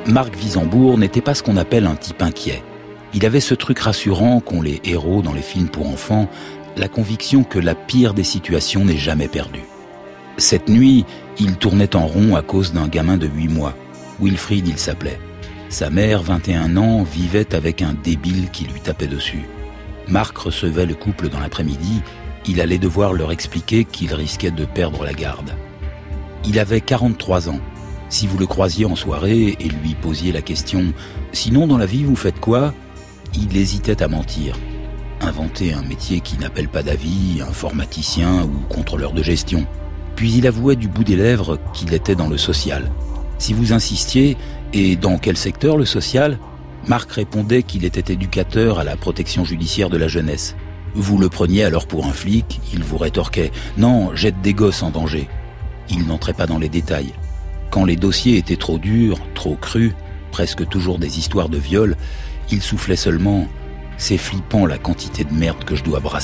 Marc Wisembourg n'était pas ce qu'on appelle un type inquiet. Il avait ce truc rassurant qu'ont les héros dans les films pour enfants, la conviction que la pire des situations n'est jamais perdue. Cette nuit, il tournait en rond à cause d'un gamin de 8 mois. Wilfried, il s'appelait. Sa mère, 21 ans, vivait avec un débile qui lui tapait dessus. Marc recevait le couple dans l'après-midi. Il allait devoir leur expliquer qu'il risquait de perdre la garde. Il avait 43 ans. Si vous le croisiez en soirée et lui posiez la question « Sinon, dans la vie, vous faites quoi ?» il hésitait à mentir. Inventer un métier qui n'appelle pas d'avis, informaticien ou contrôleur de gestion. Puis il avouait du bout des lèvres qu'il était dans le social. Si vous insistiez « Et dans quel secteur le social ?» Marc répondait qu'il était éducateur à la protection judiciaire de la jeunesse. Vous le preniez alors pour un flic, il vous rétorquait « Non, jette des gosses en danger ». Il n'entrait pas dans les détails. Quand les dossiers étaient trop durs, trop crus, presque toujours des histoires de viol, il soufflait seulement « C'est flippant la quantité de merde que je dois brasser ».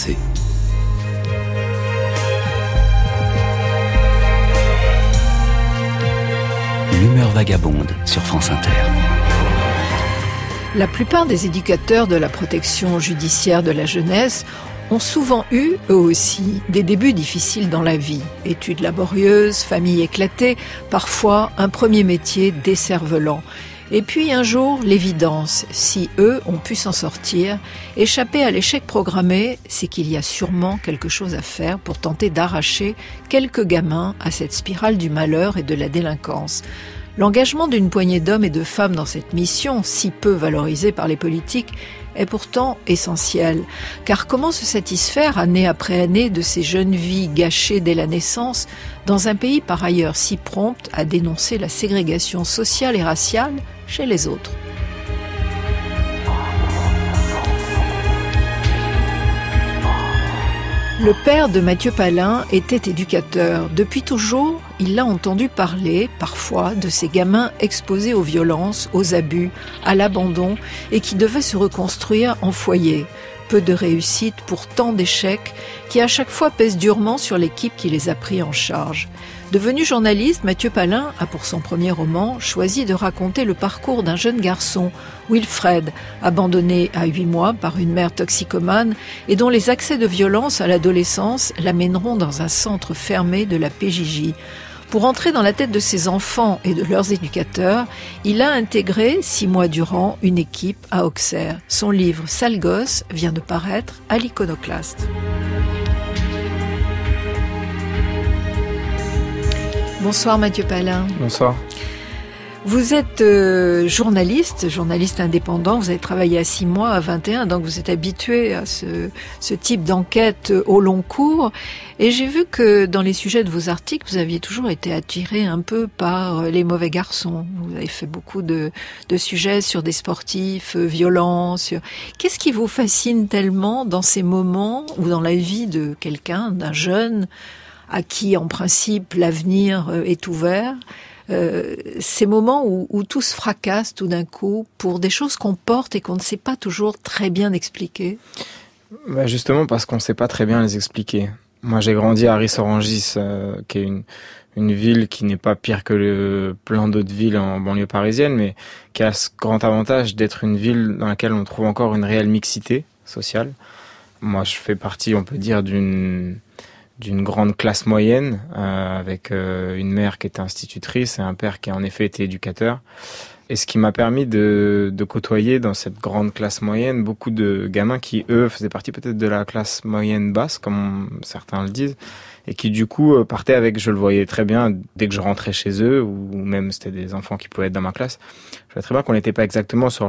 L'humeur vagabonde sur France Inter. La plupart des éducateurs de la protection judiciaire de la jeunesse ont souvent eu, eux aussi, des débuts difficiles dans la vie. Études laborieuses, famille éclatée, parfois un premier métier décervelant. Et puis un jour, l'évidence, si eux ont pu s'en sortir, échapper à l'échec programmé, c'est qu'il y a sûrement quelque chose à faire pour tenter d'arracher quelques gamins à cette spirale du malheur et de la délinquance. L'engagement d'une poignée d'hommes et de femmes dans cette mission, si peu valorisée par les politiques, est pourtant essentiel. Car comment se satisfaire année après année de ces jeunes vies gâchées dès la naissance, dans un pays par ailleurs si prompt à dénoncer la ségrégation sociale et raciale chez les autres? Le père de Mathieu Palin était éducateur. Depuis toujours, il a entendu parler, parfois, de ces gamins exposés aux violences, aux abus, à l'abandon et qui devaient se reconstruire en foyer. Peu de réussite pour tant d'échecs qui à chaque fois pèsent durement sur l'équipe qui les a pris en charge. Devenu journaliste, Mathieu Palin a pour son premier roman choisi de raconter le parcours d'un jeune garçon, Wilfred, abandonné à 8 mois par une mère toxicomane et dont les accès de violence à l'adolescence l'amèneront dans un centre fermé de la PJJ. Pour entrer dans la tête de ses enfants et de leurs éducateurs, il a intégré 6 mois durant une équipe à Auxerre. Son livre « Sale gosse » vient de paraître à l'Iconoclaste. Bonsoir Mathieu Palin. Bonsoir. Vous êtes journaliste indépendant, vous avez travaillé à 6 mois, à 21, donc vous êtes habitué à ce type d'enquête au long cours. Et j'ai vu que dans les sujets de vos articles, vous aviez toujours été attiré un peu par les mauvais garçons. Vous avez fait beaucoup de sujets sur des sportifs violents. Qu'est-ce qui vous fascine tellement dans ces moments ou dans la vie de quelqu'un, d'un jeune, à qui en principe l'avenir est ouvert, ces moments où tout se fracasse tout d'un coup pour des choses qu'on porte et qu'on ne sait pas toujours très bien expliquer? Justement parce qu'on ne sait pas très bien les expliquer. Moi j'ai grandi à Ris-Orangis, qui est une ville qui n'est pas pire que plein d'autres villes en banlieue parisienne, mais qui a ce grand avantage d'être une ville dans laquelle on trouve encore une réelle mixité sociale. Moi je fais partie, on peut dire, d'une grande classe moyenne, avec une mère qui était institutrice et un père qui en effet était éducateur. Et ce qui m'a permis de côtoyer dans cette grande classe moyenne beaucoup de gamins qui, eux, faisaient partie peut-être de la classe moyenne basse, comme certains le disent, et qui du coup partaient avec, je le voyais très bien, dès que je rentrais chez eux, ou même c'était des enfants qui pouvaient être dans ma classe, je voyais très bien qu'on n'était pas exactement sur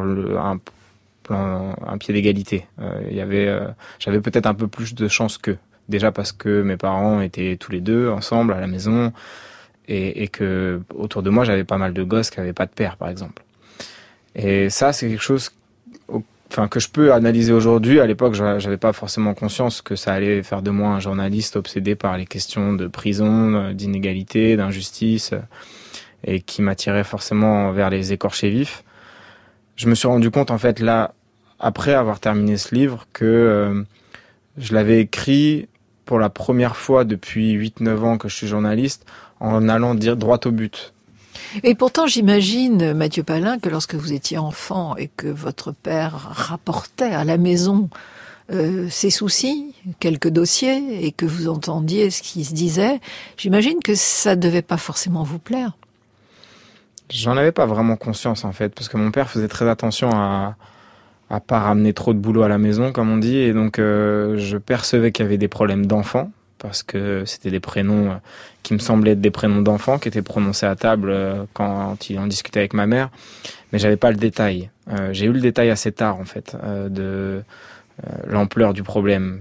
un pied d'égalité. J'avais peut-être un peu plus de chance qu'eux. Déjà parce que mes parents étaient tous les deux ensemble à la maison et que autour de moi j'avais pas mal de gosses qui avaient pas de père par exemple. Et ça c'est quelque chose que je peux analyser aujourd'hui. À l'époque j'avais pas forcément conscience que ça allait faire de moi un journaliste obsédé par les questions de prison, d'inégalité, d'injustice et qui m'attirait forcément vers les écorchés vifs. Je me suis rendu compte en fait là, après avoir terminé ce livre, que je l'avais écrit pour la première fois depuis 8-9 ans que je suis journaliste, en allant dire droit au but. Et pourtant, j'imagine, Mathieu Palin, que lorsque vous étiez enfant et que votre père rapportait à la maison ses soucis, quelques dossiers, et que vous entendiez ce qui se disait, j'imagine que ça devait pas forcément vous plaire. J'en avais pas vraiment conscience, en fait, parce que mon père faisait très attention à pas ramener trop de boulot à la maison, comme on dit, et donc je percevais qu'il y avait des problèmes d'enfants, parce que c'était des prénoms qui me semblaient être des prénoms d'enfants, qui étaient prononcés à table quand il en discutait avec ma mère, mais j'avais pas le détail. J'ai eu le détail assez tard, en fait, de l'ampleur du problème.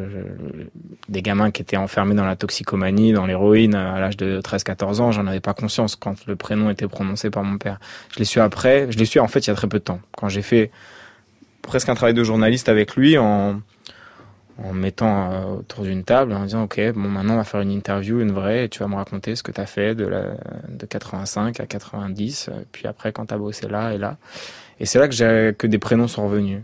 Des gamins qui étaient enfermés dans la toxicomanie, dans l'héroïne, à l'âge de 13-14 ans, j'en avais pas conscience quand le prénom était prononcé par mon père. Je l'ai su en fait il y a très peu de temps, quand j'ai fait presque un travail de journaliste avec lui, en mettant autour d'une table, en disant ok, bon, maintenant on va faire une interview, une vraie, et tu vas me raconter ce que tu as fait de 85 à 90, puis après quand tu as bossé là et là. Et c'est là que des prénoms sont revenus.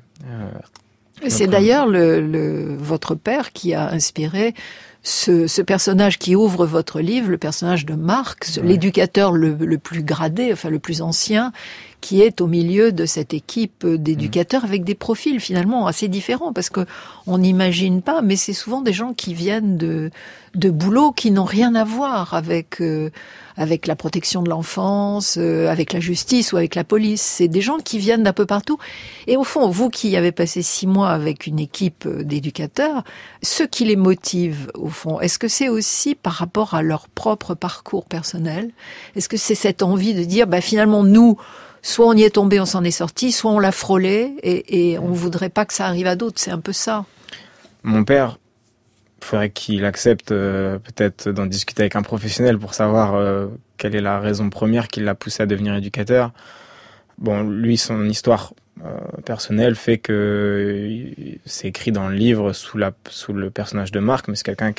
C'est d'ailleurs votre père qui a inspiré ce personnage qui ouvre votre livre, le personnage de Marc, l'éducateur le plus gradé, enfin le plus ancien, qui est au milieu de cette équipe d'éducateurs avec des profils finalement assez différents, parce que on n'imagine pas, mais c'est souvent des gens qui viennent de boulots qui n'ont rien à voir avec la protection de l'enfance, avec la justice ou avec la police. C'est des gens qui viennent d'un peu partout. Et au fond, vous qui avez passé 6 mois avec une équipe d'éducateurs, ce qui les motive, au fond, est-ce que c'est aussi par rapport à leur propre parcours personnel? Est-ce que c'est cette envie de dire, finalement, nous, soit on y est tombé, on s'en est sorti, soit on l'a frôlé et on voudrait pas que ça arrive à d'autres. C'est un peu ça. Mon père, il faudrait qu'il accepte peut-être d'en discuter avec un professionnel pour savoir quelle est la raison première qui l'a poussé à devenir éducateur. Bon, lui, son histoire personnelle fait que c'est écrit dans le livre sous le personnage de Marc, mais c'est quelqu'un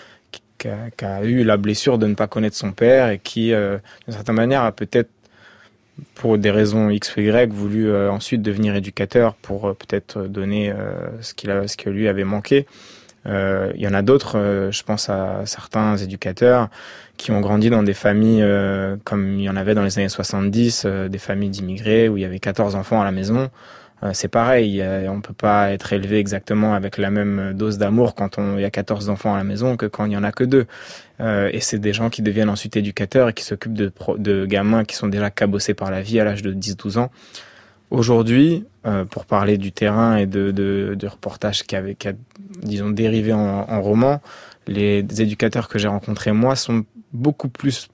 qui a eu la blessure de ne pas connaître son père et qui, d'une certaine manière, a peut-être, pour des raisons X ou Y, voulu ensuite devenir éducateur pour peut-être donner ce que lui avait manqué. Il y en a d'autres, je pense à certains éducateurs qui ont grandi dans des familles comme il y en avait dans les années 70, des familles d'immigrés où il y avait 14 enfants à la maison. C'est pareil, on peut pas être élevé exactement avec la même dose d'amour quand il y a 14 enfants à la maison que quand il y en a que 2. Et c'est des gens qui deviennent ensuite éducateurs et qui s'occupent de gamins qui sont déjà cabossés par la vie à l'âge de 10-12 ans. Aujourd'hui, pour parler du terrain et de reportages qui a disons, dérivé en roman, les éducateurs que j'ai rencontrés, moi, sont beaucoup plus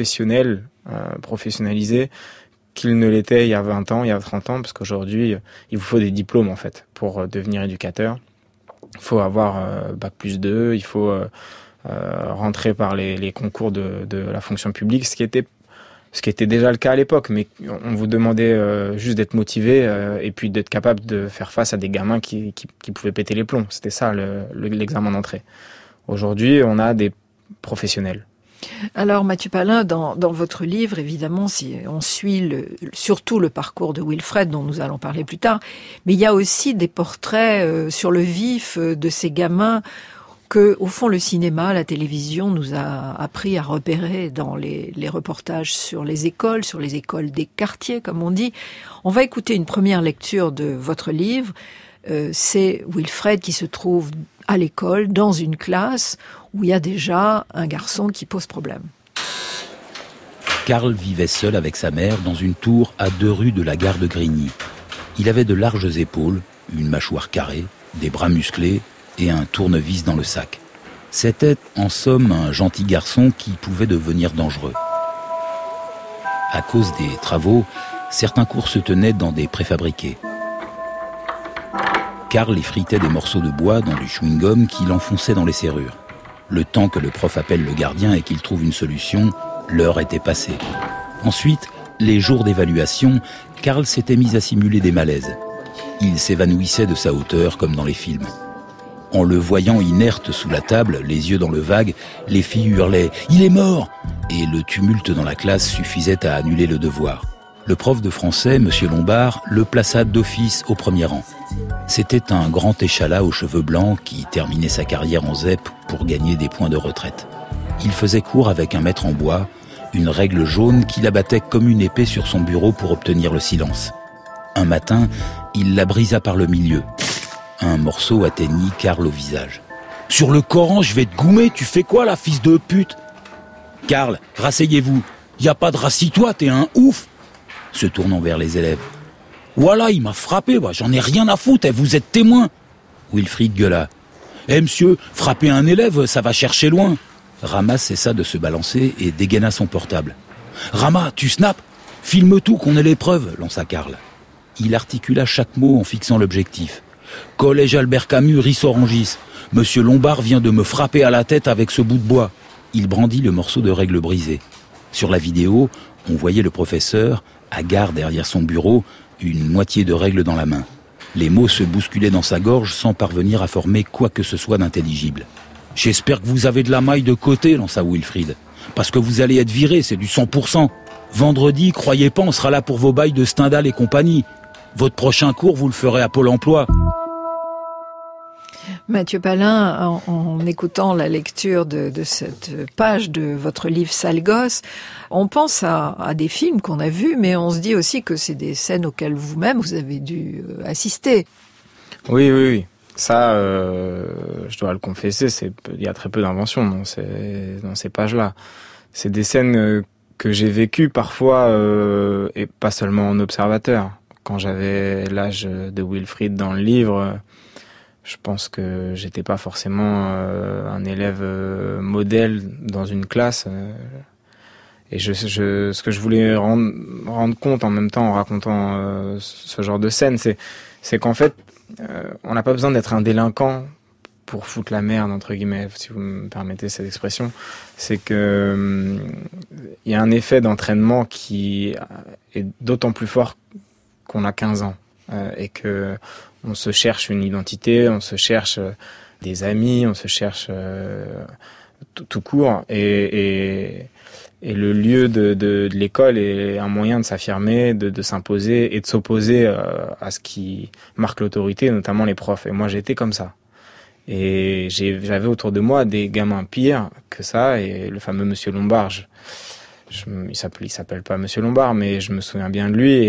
professionnalisés qu'ils ne l'étaient il y a 20 ans, il y a 30 ans, parce qu'aujourd'hui, il vous faut des diplômes, en fait, pour devenir éducateur. Il faut avoir Bac+2, il faut rentrer par les concours de la fonction publique, ce qui était déjà le cas à l'époque, mais on vous demandait juste d'être motivé et puis d'être capable de faire face à des gamins qui pouvaient péter les plombs. C'était ça l'examen d'entrée. Aujourd'hui, on a des professionnels. Alors Mathieu Palin, dans votre livre, évidemment, si on suit surtout le parcours de Wilfred, dont nous allons parler plus tard, mais il y a aussi des portraits sur le vif de ces gamins que, au fond, le cinéma, la télévision nous a appris à repérer dans les reportages sur les écoles des quartiers, comme on dit. On va écouter une première lecture de votre livre. C'est Wilfred qui se trouve à l'école, dans une classe où il y a déjà un garçon qui pose problème. Karl vivait seul avec sa mère dans une tour à 2 rues de la gare de Grigny. Il avait de larges épaules, une mâchoire carrée, des bras musclés et un tournevis dans le sac. C'était, en somme, un gentil garçon qui pouvait devenir dangereux. À cause des travaux, certains cours se tenaient dans des préfabriqués. Karl effritait des morceaux de bois dans du chewing-gum qu'il enfonçait dans les serrures. Le temps que le prof appelle le gardien et qu'il trouve une solution, l'heure était passée. Ensuite, les jours d'évaluation, Karl s'était mis à simuler des malaises. Il s'évanouissait de sa hauteur comme dans les films. En le voyant inerte sous la table, les yeux dans le vague, les filles hurlaient « Il est mort !» et le tumulte dans la classe suffisait à annuler le devoir. Le prof de français, M. Lombard, le plaça d'office au premier rang. C'était un grand échalas aux cheveux blancs qui terminait sa carrière en ZEP pour gagner des points de retraite. Il faisait cours avec un maître en bois, une règle jaune qu'il abattait comme une épée sur son bureau pour obtenir le silence. Un matin, il la brisa par le milieu. Un morceau atteignit Karl au visage. « Sur le Coran, je vais te goumer, tu fais quoi là, fils de pute ?»« Karl, rasseyez-vous. Y a pas de rassis-toi, t'es un ouf !» Se tournant vers les élèves. « Voilà, il m'a frappé, j'en ai rien à foutre, vous êtes témoin !» Wilfried gueula. « Eh monsieur, frapper un élève, ça va chercher loin !» Rama cessa de se balancer et dégaina son portable. « Rama, tu snaps ? Filme tout, qu'on ait les preuves !» lança Karl. Il articula chaque mot en fixant l'objectif. « Collège Albert Camus, Ris-Orangis. Monsieur Lombard vient de me frapper à la tête avec ce bout de bois. » Il brandit le morceau de règle brisé. Sur la vidéo, on voyait le professeur, hagard derrière son bureau, une moitié de règle dans la main. Les mots se bousculaient dans sa gorge sans parvenir à former quoi que ce soit d'intelligible. « J'espère que vous avez de la maille de côté, lança Wilfried. Parce que vous allez être viré, c'est du 100%. Vendredi, croyez pas, on sera là pour vos bails de Stendhal et compagnie. Votre prochain cours, vous le ferez à Pôle emploi. » Mathieu Palin, en écoutant la lecture de cette page de votre livre Sale gosse, on pense à des films qu'on a vus, mais on se dit aussi que c'est des scènes auxquelles vous-même vous avez dû assister. Oui. Ça, je dois le confesser, il y a très peu d'invention dans ces pages-là. C'est des scènes que j'ai vécues parfois, et pas seulement en observateur. Quand j'avais l'âge de Wilfried dans le livre, je pense que j'étais pas forcément un élève modèle dans une classe. Et ce que je voulais rendre compte en même temps en racontant ce genre de scène, c'est qu'en fait, on n'a pas besoin d'être un délinquant pour foutre la merde, entre guillemets, si vous me permettez cette expression. C'est que il y a un effet d'entraînement qui est d'autant plus fort qu'on a 15 ans et que on se cherche une identité, on se cherche des amis, on se cherche tout court et le lieu de l'école est un moyen de s'affirmer, de s'imposer et de s'opposer à ce qui marque l'autorité, notamment les profs. Et moi, j'étais comme ça. Et j'avais autour de moi des gamins pires que ça, et le fameux Monsieur Lombard, il s'appelle pas Monsieur Lombard, mais je me souviens bien de lui,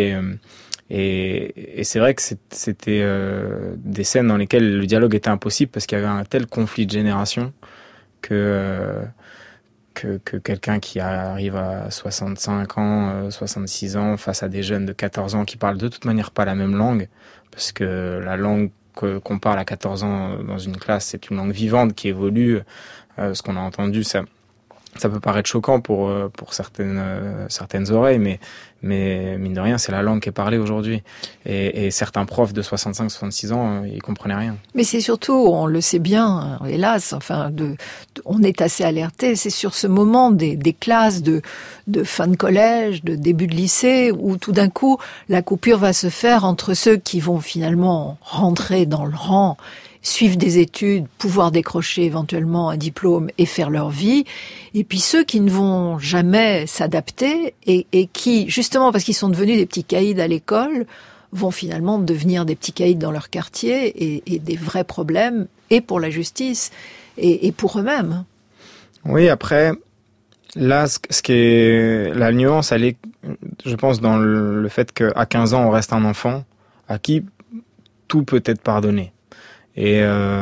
et c'est vrai que c'était des scènes dans lesquelles le dialogue était impossible parce qu'il y avait un tel conflit de génération que quelqu'un qui arrive à 65 ans, 66 ans, face à des jeunes de 14 ans qui parlent de toute manière pas la même langue, parce que la langue qu'on parle à 14 ans dans une classe, c'est une langue vivante qui évolue. Ce qu'on a entendu, ça peut paraître choquant pour certaines oreilles, mais mine de rien, c'est la langue qui est parlée aujourd'hui. Et certains profs de 65-66 ans, ils comprenaient rien. Mais c'est surtout, on le sait bien, hélas, on est assez alerté, c'est sur ce moment des classes de fin de collège, de début de lycée, où tout d'un coup, la coupure va se faire entre ceux qui vont finalement rentrer dans le rang, suivre des études, pouvoir décrocher éventuellement un diplôme et faire leur vie, et puis ceux qui ne vont jamais s'adapter et qui, justement parce qu'ils sont devenus des petits caïds à l'école, vont finalement devenir des petits caïds dans leur quartier et des vrais problèmes, et pour la justice, et pour eux-mêmes. Oui, après, là, ce qui est la nuance, elle est, je pense, dans le fait qu'à 15 ans, on reste un enfant à qui tout peut être pardonné. Et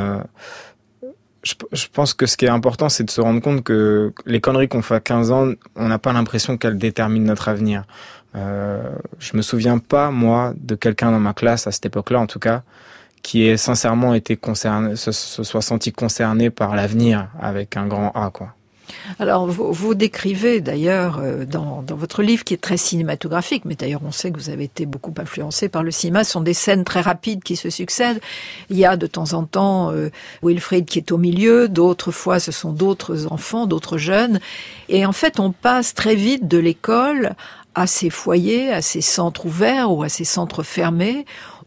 je pense que ce qui est important, c'est de se rendre compte que les conneries qu'on fait à 15 ans, on n'a pas l'impression qu'elles déterminent notre avenir. Je me souviens pas, moi, de quelqu'un dans ma classe, à cette époque-là en tout cas, qui ait sincèrement été concerné, se soit senti concerné par l'avenir avec un grand A, quoi. Alors, vous décrivez d'ailleurs dans votre livre, qui est très cinématographique, mais d'ailleurs on sait que vous avez été beaucoup influencé par le cinéma, ce sont des scènes très rapides qui se succèdent. Il y a de temps en temps Wilfried qui est au milieu, d'autres fois ce sont d'autres enfants, d'autres jeunes. Et en fait, on passe très vite de l'école à ces foyers, à ces centres ouverts ou à ces centres fermés,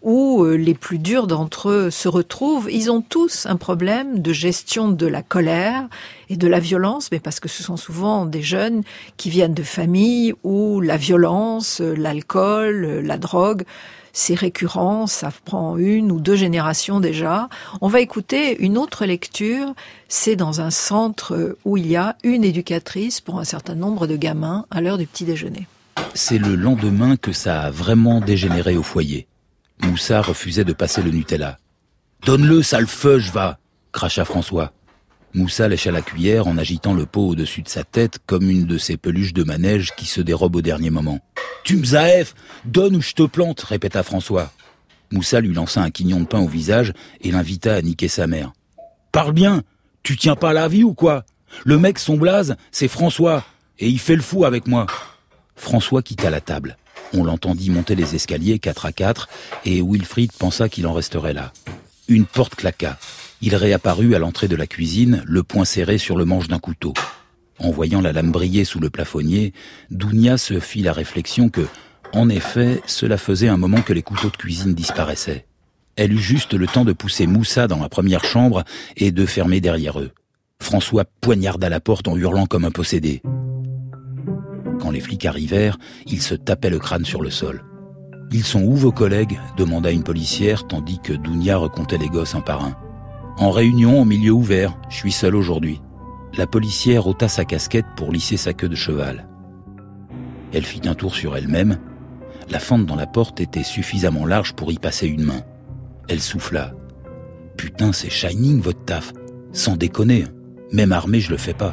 où les plus durs d'entre eux se retrouvent. Ils ont tous un problème de gestion de la colère et de la violence, mais parce que ce sont souvent des jeunes qui viennent de familles où la violence, l'alcool, la drogue, c'est récurrent, ça prend 1 ou 2 générations déjà. On va écouter une autre lecture, c'est dans un centre où il y a une éducatrice pour un certain nombre de gamins à l'heure du petit déjeuner. C'est le lendemain que ça a vraiment dégénéré au foyer. Moussa refusait de passer le Nutella. « Donne-le, sale feuge, va !» cracha François. Moussa lécha la cuillère en agitant le pot au-dessus de sa tête comme une de ces peluches de manège qui se dérobent au dernier moment. « Tu m'zaef, donne ou je te plante !» répéta François. Moussa lui lança un quignon de pain au visage et l'invita à niquer sa mère. « Parle bien, tu tiens pas à la vie ou quoi ? Le mec, son blaze, c'est François, et il fait le fou avec moi. » François quitta la table. On l'entendit monter les escaliers 4 à 4 et Wilfried pensa qu'il en resterait là. Une porte claqua. Il réapparut à l'entrée de la cuisine, le poing serré sur le manche d'un couteau. En voyant la lame briller sous le plafonnier, Dounia se fit la réflexion que, en effet, cela faisait un moment que les couteaux de cuisine disparaissaient. Elle eut juste le temps de pousser Moussa dans la première chambre et de fermer derrière eux. François poignarda la porte en hurlant comme un possédé. Quand les flics arrivèrent, ils se tapaient le crâne sur le sol. « Ils sont où vos collègues ?» demanda une policière, tandis que Dounia recomptait les gosses un par un. « En réunion, en milieu ouvert. Je suis seul aujourd'hui. » La policière ôta sa casquette pour lisser sa queue de cheval. Elle fit un tour sur elle-même. La fente dans la porte était suffisamment large pour y passer une main. Elle souffla. « Putain, c'est Shining, votre taf. Sans déconner. Même armé, je le fais pas. »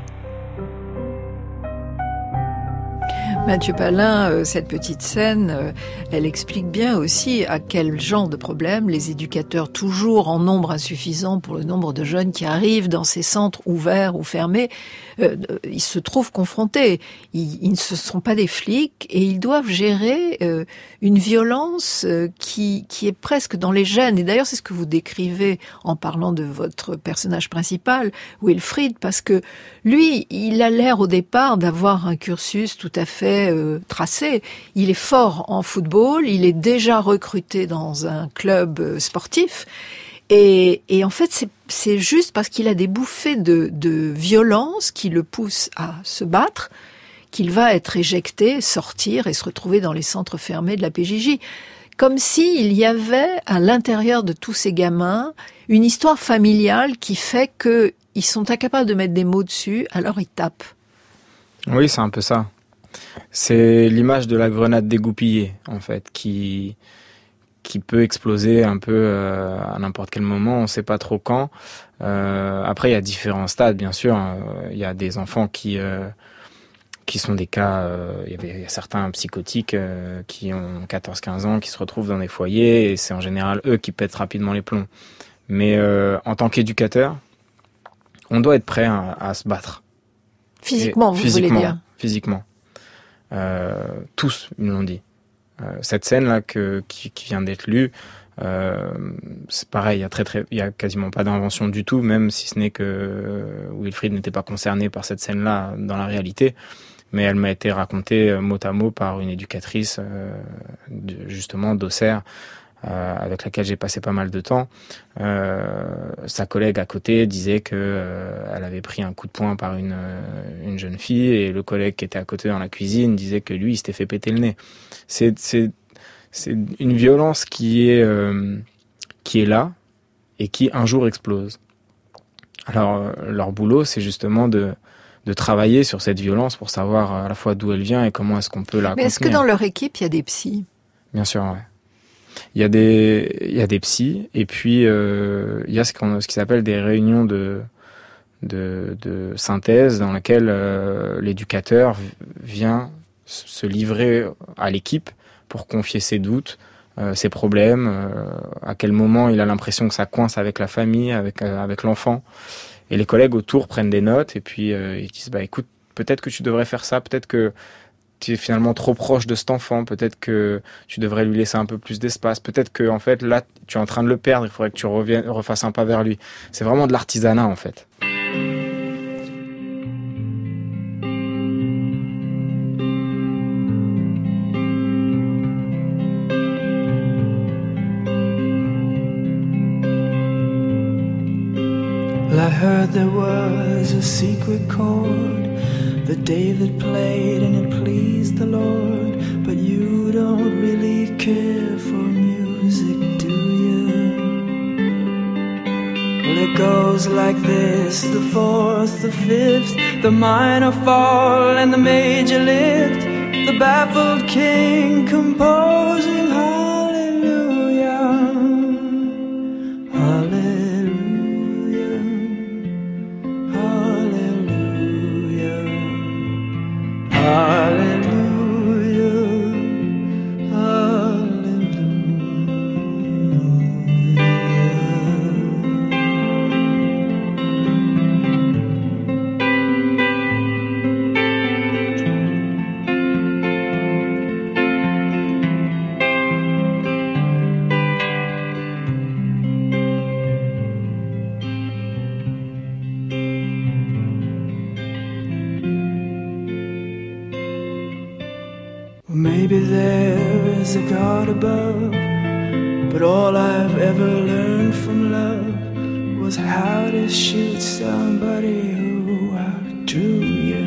Mathieu Palin, cette petite scène, elle explique bien aussi à quel genre de problème les éducateurs, toujours en nombre insuffisant pour le nombre de jeunes qui arrivent dans ces centres ouverts ou fermés, ils se trouvent confrontés. Ils ne sont pas des flics et ils doivent gérer une violence qui est presque dans les gènes. Et d'ailleurs, c'est ce que vous décrivez en parlant de votre personnage principal, Wilfried, parce que lui, il a l'air au départ d'avoir un cursus tout à fait tracé. Il est fort en football, il est déjà recruté dans un club sportif. Et en fait, c'est juste parce qu'il a des bouffées de violence qui le poussent à se battre qu'il va être éjecté, sortir et se retrouver dans les centres fermés de la PJJ. Comme s'il y avait à l'intérieur de tous ces gamins une histoire familiale qui fait qu'ils sont incapables de mettre des mots dessus, alors ils tapent. Oui, c'est un peu ça. C'est l'image de la grenade dégoupillée, en fait, qui peut exploser un peu à n'importe quel moment, on ne sait pas trop quand. Après, il y a différents stades, bien sûr. Il y a des enfants qui sont des cas... il y a certains psychotiques qui ont 14-15 ans, qui se retrouvent dans des foyers, et c'est en général eux qui pètent rapidement les plombs. Mais en tant qu'éducateur, on doit être prêt à se battre. Physiquement, vous voulez dire ? Physiquement. Tous, ils me l'ont dit. Cette scène-là qui vient d'être lue, c'est pareil, il y a quasiment pas d'invention du tout, même si ce n'est que Wilfried n'était pas concerné par cette scène-là dans la réalité, mais elle m'a été racontée mot à mot par une éducatrice justement d'Auxerre, avec laquelle j'ai passé pas mal de temps. Sa collègue à côté disait que elle avait pris un coup de poing par une jeune fille, et le collègue qui était à côté dans la cuisine disait que lui il s'était fait péter le nez. C'est une violence qui est là et qui un jour explose. Alors leur boulot, c'est justement de travailler sur cette violence pour savoir à la fois d'où elle vient et comment est-ce qu'on peut la contenir. Mais est-ce que dans leur équipe il y a des psys ? Bien sûr, ouais. Il y a des psys, et puis il y a ce qui s'appelle des réunions de synthèse dans laquelle l'éducateur vient se livrer à l'équipe pour confier ses doutes, ses problèmes, à quel moment il a l'impression que ça coince avec la famille, avec l'enfant. Et les collègues autour prennent des notes, et puis ils disent écoute, peut-être que tu devrais faire ça, peut-être que tu es finalement trop proche de cet enfant, peut-être que tu devrais lui laisser un peu plus d'espace, peut-être que en fait là tu es en train de le perdre, il faudrait que tu refasses un pas vers lui. C'est vraiment de l'artisanat en fait. a secret chord that David played and it pleased the Lord. But you don't really care for music, do you? Well, it goes like this: the fourth, the fifth, the minor fall and the major lift, the baffled king composing hallelujah, hallelujah, hallelujah, hallelujah, maybe there's a God above, but all I've ever learned from love was how to shoot somebody who outdrew you.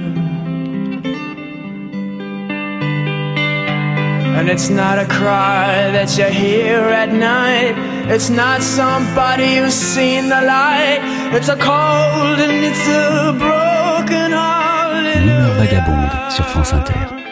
And it's not a cry that you hear at night, it's not somebody who's seen the light, it's a cold and it's a broken hallelujah. L'humeur vagabonde sur France Inter.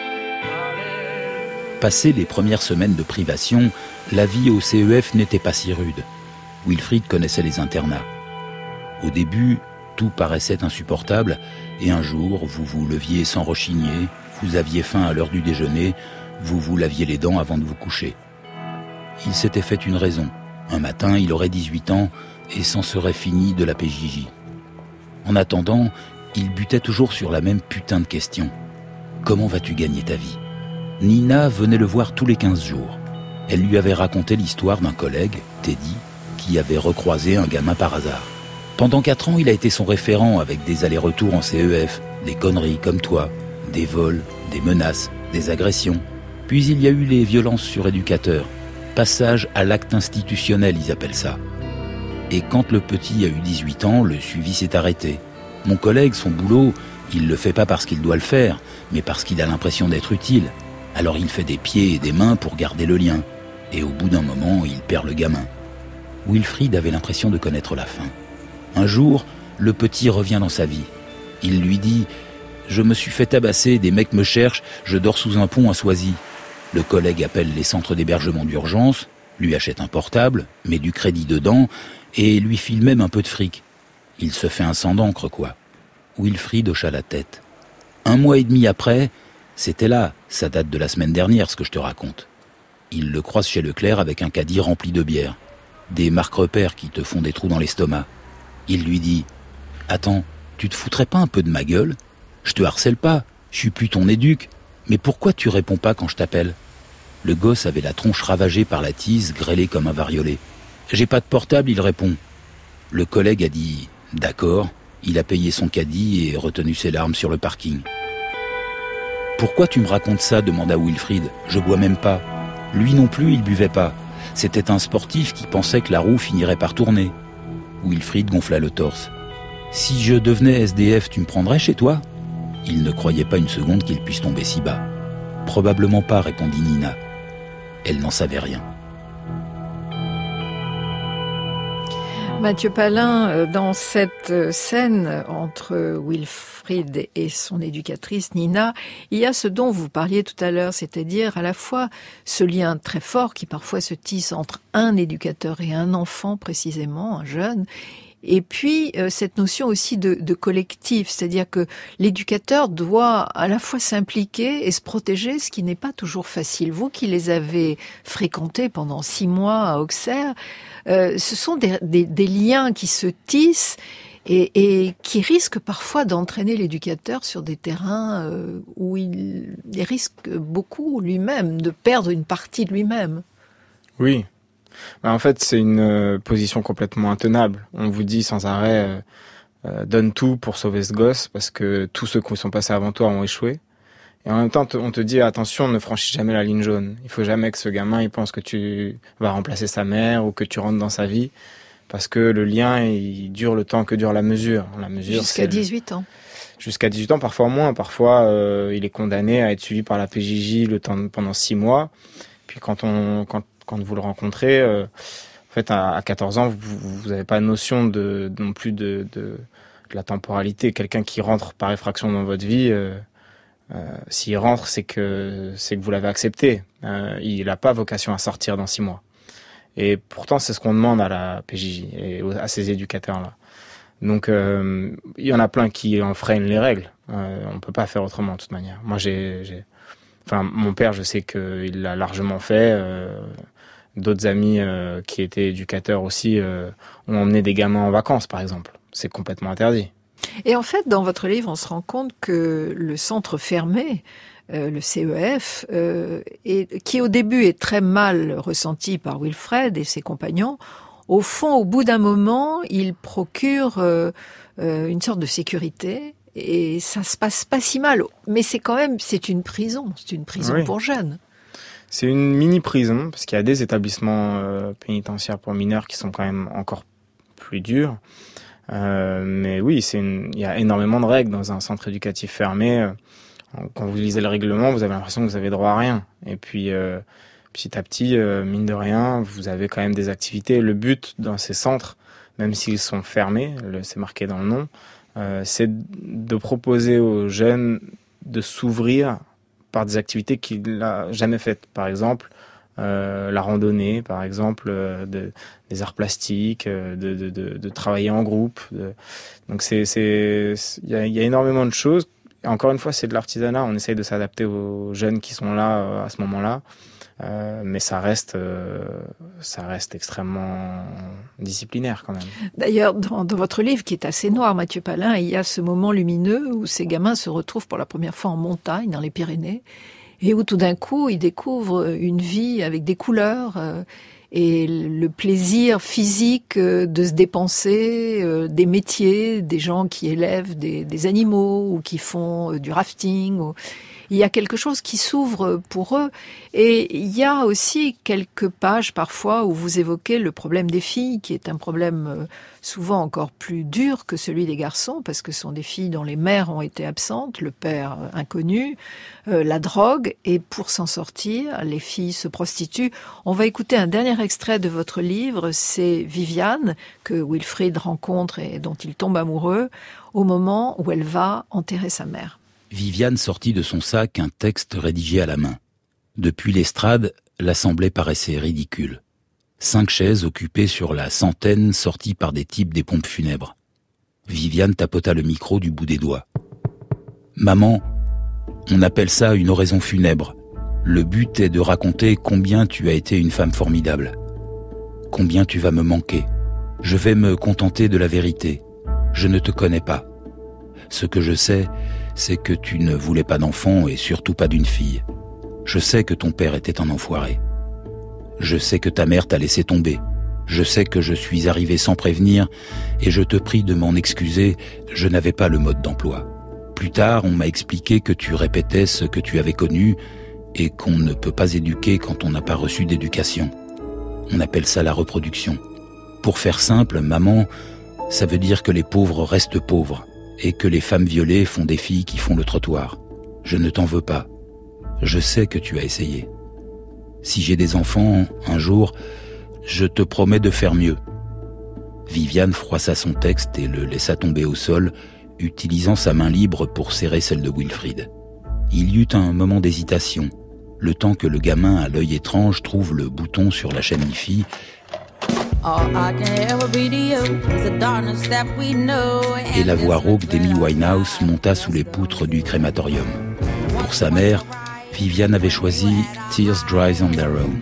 Passé les premières semaines de privation, la vie au CEF n'était pas si rude. Wilfried connaissait les internats. Au début, tout paraissait insupportable, et un jour, vous vous leviez sans rechigner, vous aviez faim à l'heure du déjeuner, vous vous laviez les dents avant de vous coucher. Il s'était fait une raison. Un matin, il aurait 18 ans, et s'en serait fini de la PJJ. En attendant, il butait toujours sur la même putain de question. Comment vas-tu gagner ta vie ? Nina venait le voir tous les 15 jours. Elle lui avait raconté l'histoire d'un collègue, Teddy, qui avait recroisé un gamin par hasard. Pendant 4 ans, il a été son référent avec des allers-retours en CEF, des conneries comme toi, des vols, des menaces, des agressions. Puis il y a eu les violences sur éducateurs. Passage à l'acte institutionnel, ils appellent ça. Et quand le petit a eu 18 ans, le suivi s'est arrêté. Mon collègue, son boulot, il le fait pas parce qu'il doit le faire, mais parce qu'il a l'impression d'être utile. Alors il fait des pieds et des mains pour garder le lien. Et au bout d'un moment, il perd le gamin. Wilfried avait l'impression de connaître la fin. Un jour, le petit revient dans sa vie. Il lui dit « Je me suis fait tabasser, des mecs me cherchent, je dors sous un pont à Soisy. » Le collègue appelle les centres d'hébergement d'urgence, lui achète un portable, met du crédit dedans et lui file même un peu de fric. Il se fait un sang d'encre, quoi. Wilfried hocha la tête. 1 mois et demi après, c'était là, ça date de la semaine dernière, ce que je te raconte. Il le croise chez Leclerc avec un caddie rempli de bière. Des marques-repères qui te font des trous dans l'estomac. Il lui dit « Attends, tu te foutrais pas un peu de ma gueule ? Je te harcèle pas, je suis plus ton éduc. Mais pourquoi tu réponds pas quand je t'appelle ?» Le gosse avait la tronche ravagée par la tise, grêlée comme un variolé. « J'ai pas de portable, il répond. » Le collègue a dit « D'accord ». Il a payé son caddie et retenu ses larmes sur le parking. « Pourquoi tu me racontes ça ?» demanda Wilfried. « Je bois même pas. » Lui non plus, il buvait pas. C'était un sportif qui pensait que la roue finirait par tourner. Wilfried gonfla le torse. « Si je devenais SDF, tu me prendrais chez toi ?» Il ne croyait pas une seconde qu'il puisse tomber si bas. « Probablement pas », répondit Nina. Elle n'en savait rien. Mathieu Palin, dans cette scène entre Wilfried et son éducatrice Nina, il y a ce dont vous parliez tout à l'heure, c'est-à-dire à la fois ce lien très fort qui parfois se tisse entre un éducateur et un enfant précisément, un jeune, et puis cette notion aussi de collectif, c'est-à-dire que l'éducateur doit à la fois s'impliquer et se protéger, ce qui n'est pas toujours facile. Vous qui les avez fréquentés pendant 6 mois à Auxerre, ce sont des liens qui se tissent et qui risquent parfois d'entraîner l'éducateur sur des terrains où il risque beaucoup lui-même de perdre une partie de lui-même. Oui. En fait, c'est une position complètement intenable. On vous dit sans arrêt donne tout pour sauver ce gosse parce que tous ceux qui sont passés avant toi ont échoué. Et en même temps, on te dit attention, ne franchis jamais la ligne jaune. Il faut jamais que ce gamin il pense que tu vas remplacer sa mère ou que tu rentres dans sa vie parce que le lien, il dure le temps que dure la mesure. Jusqu'à 18 ans. Jusqu'à 18 ans, parfois moins. Parfois, il est condamné à être suivi par la PJJ pendant 6 mois. Puis quand vous le rencontrez, en fait, à 14 ans, vous n'avez pas notion non plus de la temporalité. Quelqu'un qui rentre par effraction dans votre vie, s'il rentre, c'est que vous l'avez accepté. Il n'a pas vocation à sortir dans 6 mois. Et pourtant, c'est ce qu'on demande à la PJJ et à ces éducateurs-là. Donc, il y en a plein qui enfreignent les règles. On peut pas faire autrement, de toute manière. Moi, mon père, je sais qu'il l'a largement fait. D'autres amis qui étaient éducateurs aussi ont emmené des gamins en vacances, par exemple. C'est complètement interdit. Et en fait, dans votre livre, on se rend compte que le centre fermé, le CEF, qui au début est très mal ressenti par Wilfred et ses compagnons, au fond, au bout d'un moment, il procure une sorte de sécurité et ça se passe pas si mal. Mais c'est une prison oui. Pour jeunes. C'est une mini-prison, parce qu'il y a des établissements pénitentiaires pour mineurs qui sont quand même encore plus durs. Mais oui, il y a énormément de règles dans un centre éducatif fermé. Quand vous lisez le règlement, vous avez l'impression que vous avez droit à rien. Et puis, petit à petit, mine de rien, vous avez quand même des activités. Le but dans ces centres, même s'ils sont fermés, c'est marqué dans le nom, c'est de proposer aux jeunes de s'ouvrir par des activités qu'il n'a jamais faites. Par exemple, la randonnée, par exemple, des arts plastiques, de travailler en groupe. Donc il y a énormément de choses. Et encore une fois, c'est de l'artisanat. On essaye de s'adapter aux jeunes qui sont là à ce moment-là. Mais ça reste extrêmement disciplinaire quand même. D'ailleurs, dans votre livre qui est assez noir, Mathieu Palin, il y a ce moment lumineux où ces gamins se retrouvent pour la première fois en montagne, dans les Pyrénées, et où tout d'un coup, ils découvrent une vie avec des couleurs et le plaisir physique de se dépenser, des métiers, des gens qui élèvent des animaux ou qui font du rafting. Il y a quelque chose qui s'ouvre pour eux. Et il y a aussi quelques pages parfois où vous évoquez le problème des filles, qui est un problème souvent encore plus dur que celui des garçons, parce que ce sont des filles dont les mères ont été absentes, le père inconnu, la drogue, et pour s'en sortir, les filles se prostituent. On va écouter un dernier extrait de votre livre, c'est Viviane, que Wilfried rencontre et dont il tombe amoureux, au moment où elle va enterrer sa mère. Viviane sortit de son sac un texte rédigé à la main. Depuis l'estrade, l'assemblée paraissait ridicule. 5 chaises occupées sur la centaine sorties par des types des pompes funèbres. Viviane tapota le micro du bout des doigts. « Maman, on appelle ça une oraison funèbre. Le but est de raconter combien tu as été une femme formidable. Combien tu vas me manquer. Je vais me contenter de la vérité. Je ne te connais pas. Ce que je sais, c'est que tu ne voulais pas d'enfant et surtout pas d'une fille. Je sais que ton père était un enfoiré. Je sais que ta mère t'a laissé tomber. Je sais que je suis arrivé sans prévenir et je te prie de m'en excuser, je n'avais pas le mode d'emploi. Plus tard, on m'a expliqué que tu répétais ce que tu avais connu et qu'on ne peut pas éduquer quand on n'a pas reçu d'éducation. On appelle ça la reproduction. Pour faire simple, maman, ça veut dire que les pauvres restent pauvres. Et que les femmes violées font des filles qui font le trottoir. Je ne t'en veux pas. Je sais que tu as essayé. Si j'ai des enfants, un jour, je te promets de faire mieux. » Viviane froissa son texte et le laissa tomber au sol, utilisant sa main libre pour serrer celle de Wilfried. Il y eut un moment d'hésitation, le temps que le gamin à l'œil étrange trouve le bouton sur la chaîne hi-fi. Et la voix rauque d'Amy Winehouse monta sous les poutres du crématorium. Pour sa mère, Viviane avait choisi Tears Dry on Their Own,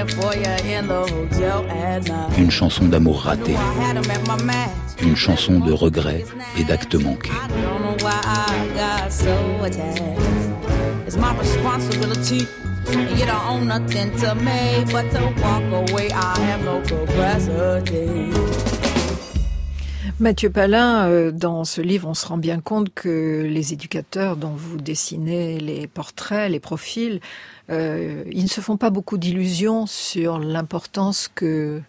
une chanson d'amour raté, une chanson de regret et d'actes manqués. You don't own nothing to me but to walk away. I have no capacity. Mathieu Palin, dans ce livre, on se rend bien compte que les éducateurs dont vous dessinez les portraits, les profils, ils ne se font pas beaucoup d'illusions sur l'importance que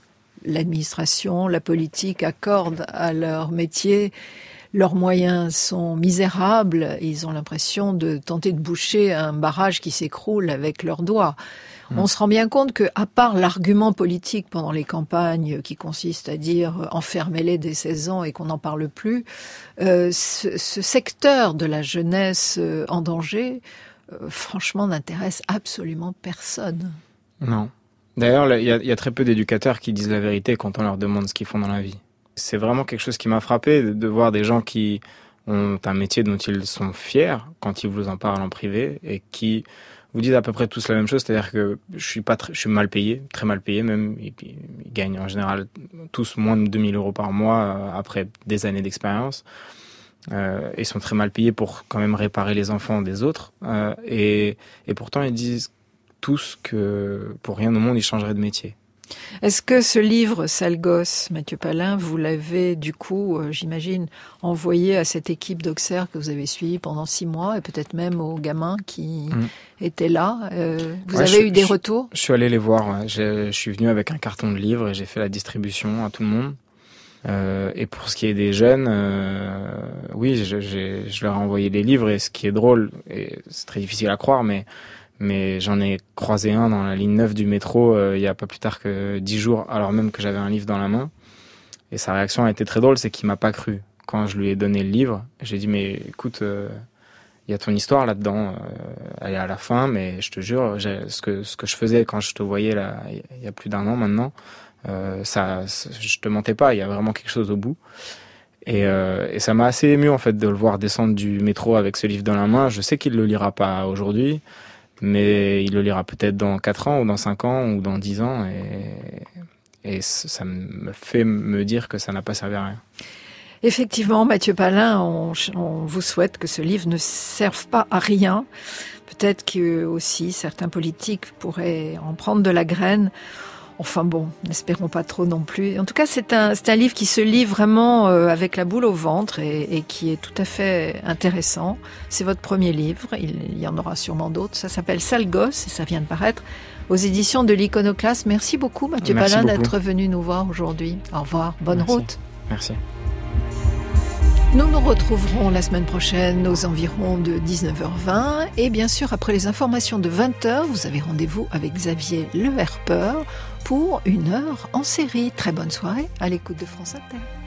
l'administration, la politique accordent à leur métier. Leurs moyens sont misérables. Ils ont l'impression de tenter de boucher un barrage qui s'écroule avec leurs doigts. On se rend bien compte que, à part l'argument politique pendant les campagnes qui consiste à dire enfermez-les dès 16 ans et qu'on n'en parle plus, ce secteur de la jeunesse en danger, franchement, n'intéresse absolument personne. Non. D'ailleurs, il y a très peu d'éducateurs qui disent la vérité quand on leur demande ce qu'ils font dans la vie. C'est vraiment quelque chose qui m'a frappé de voir des gens qui ont un métier dont ils sont fiers quand ils vous en parlent en privé et qui vous disent à peu près tous la même chose, c'est-à-dire que je suis mal payé, très mal payé même. Ils gagnent en général tous moins de 2000 € par mois après des années d'expérience. Ils sont très mal payés pour quand même réparer les enfants des autres. Et pourtant, ils disent tous que pour rien au monde, ils changeraient de métier. Est-ce que ce livre, Sale gosse, Mathieu Palin, vous l'avez du coup, j'imagine, envoyé à cette équipe d'Auxerre que vous avez suivie pendant 6 mois et peut-être même aux gamins qui étaient là Vous avez eu des retours? Je suis allé les voir. Ouais. Je suis venu avec un carton de livres et j'ai fait la distribution à tout le monde. Et pour ce qui est des jeunes, oui, je leur ai envoyé les livres et ce qui est drôle, et c'est très difficile à croire, mais j'en ai croisé un dans la ligne 9 du métro il y a pas plus tard que 10 jours, alors même que j'avais un livre dans la main. Et sa réaction a été très drôle, c'est qu'il m'a pas cru. Quand je lui ai donné le livre, j'ai dit mais écoute, il y a ton histoire là-dedans, elle est à la fin, mais je te jure, ce que je faisais quand je te voyais là, il y a plus d'1 an maintenant, je te mentais pas, il y a vraiment quelque chose au bout. Et ça m'a assez ému en fait de le voir descendre du métro avec ce livre dans la main. Je sais qu'il le lira pas aujourd'hui, mais il le lira peut-être dans 4 ans ou dans 5 ans ou dans 10 ans et ça me fait me dire que ça n'a pas servi à rien. Effectivement, Mathieu Palin, on vous souhaite que ce livre ne serve pas à rien. Peut-être que aussi certains politiques pourraient en prendre de la graine. Enfin bon, n'espérons pas trop non plus. En tout cas, c'est un livre qui se lit vraiment avec la boule au ventre et qui est tout à fait intéressant. C'est votre premier livre, il y en aura sûrement d'autres. Ça s'appelle Sale gosse et ça vient de paraître aux éditions de l'Iconoclaste. Merci beaucoup Mathieu Palin d'être venu nous voir aujourd'hui. Au revoir, bonne route. Merci. Nous nous retrouverons la semaine prochaine aux environs de 19h20 et bien sûr après les informations de 20h, vous avez rendez-vous avec Xavier Le Herpeur pour 1 heure en série. Très bonne soirée à l'écoute de France Inter.